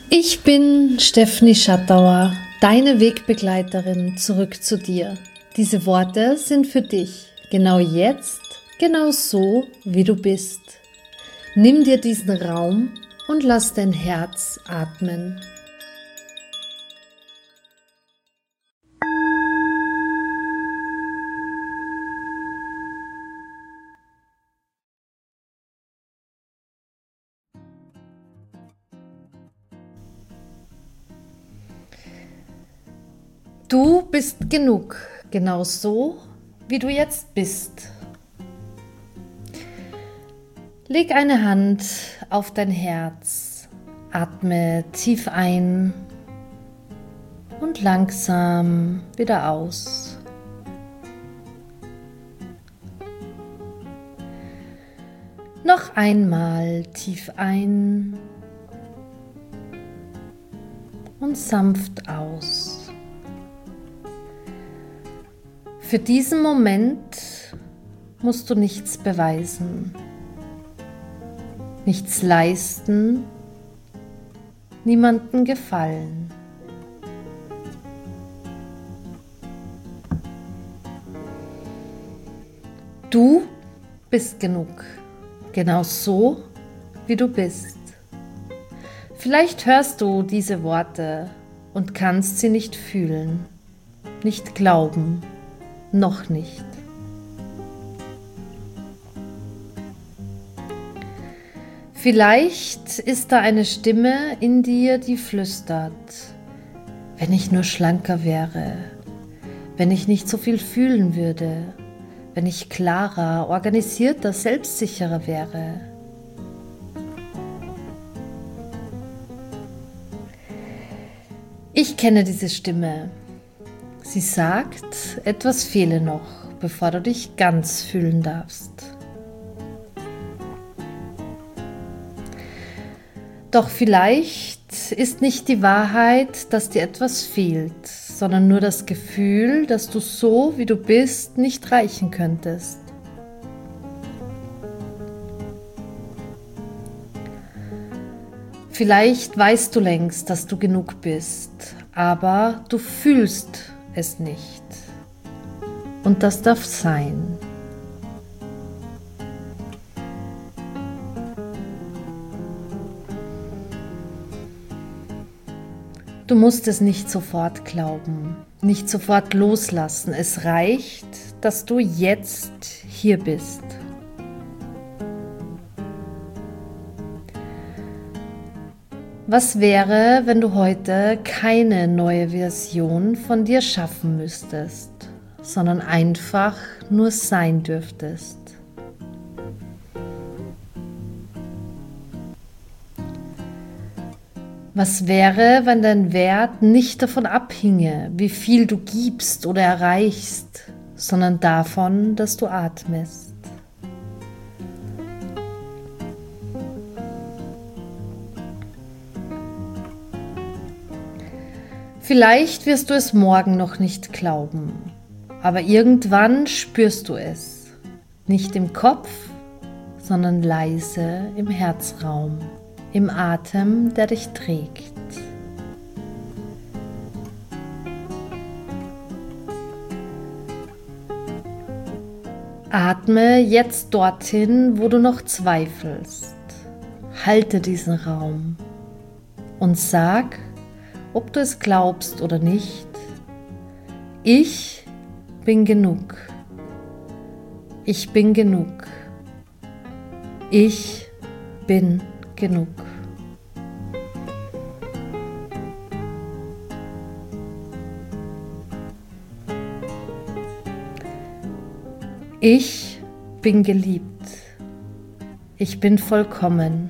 Ich bin Stefanie Schattauer, deine Wegbegleiterin zurück zu dir. Diese Worte sind für dich, genau jetzt, genau so, wie du bist. Nimm dir diesen Raum und lass dein Herz atmen. Du bist genug, genau so, wie du jetzt bist. Leg eine Hand auf dein Herz, atme tief ein und langsam wieder aus. Noch einmal tief ein und sanft aus. Für diesen Moment musst du nichts beweisen, nichts leisten, niemandem gefallen. Du bist genug, genau so, wie du bist. Vielleicht hörst du diese Worte und kannst sie nicht fühlen, nicht glauben. Noch nicht. Vielleicht ist da eine Stimme in dir, die flüstert: Wenn ich nur schlanker wäre, wenn ich nicht so viel fühlen würde, wenn ich klarer, organisierter, selbstsicherer wäre. Ich kenne diese Stimme. Sie sagt, etwas fehle noch, bevor du dich ganz fühlen darfst. Doch vielleicht ist nicht die Wahrheit, dass dir etwas fehlt, sondern nur das Gefühl, dass du so, wie du bist, nicht reichen könntest. Vielleicht weißt du längst, dass du genug bist, aber du fühlst es nicht. Und das darf sein. Du musst es nicht sofort glauben, nicht sofort loslassen. Es reicht, dass du jetzt hier bist. Was wäre, wenn du heute keine neue Version von dir schaffen müsstest, sondern einfach nur sein dürftest? Was wäre, wenn dein Wert nicht davon abhinge, wie viel du gibst oder erreichst, sondern davon, dass du atmest? Vielleicht wirst du es morgen noch nicht glauben, aber irgendwann spürst du es. Nicht im Kopf, sondern leise im Herzraum, im Atem, der dich trägt. Atme jetzt dorthin, wo du noch zweifelst. Halte diesen Raum und sag, ob du es glaubst oder nicht: Ich bin genug. Ich bin genug. Ich bin genug. Ich bin geliebt. Ich bin vollkommen.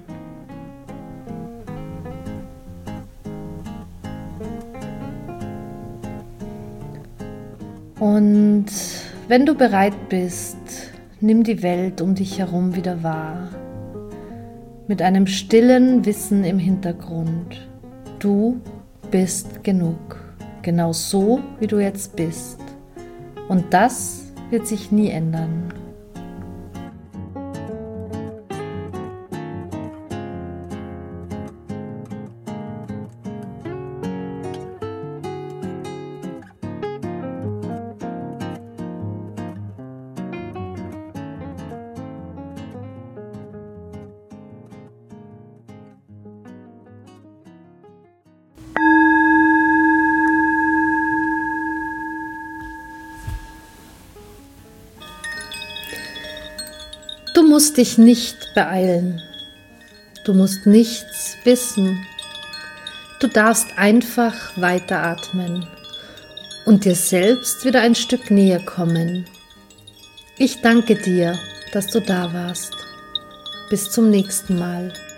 Und wenn du bereit bist, nimm die Welt um dich herum wieder wahr. Mit einem stillen Wissen im Hintergrund. Du bist genug. Genau so, wie du jetzt bist. Und das wird sich nie ändern. musst dich nicht beeilen. Du musst nichts wissen. Du darfst einfach weiteratmen und dir selbst wieder ein Stück näher kommen. Ich danke dir, dass du da warst. Bis zum nächsten Mal.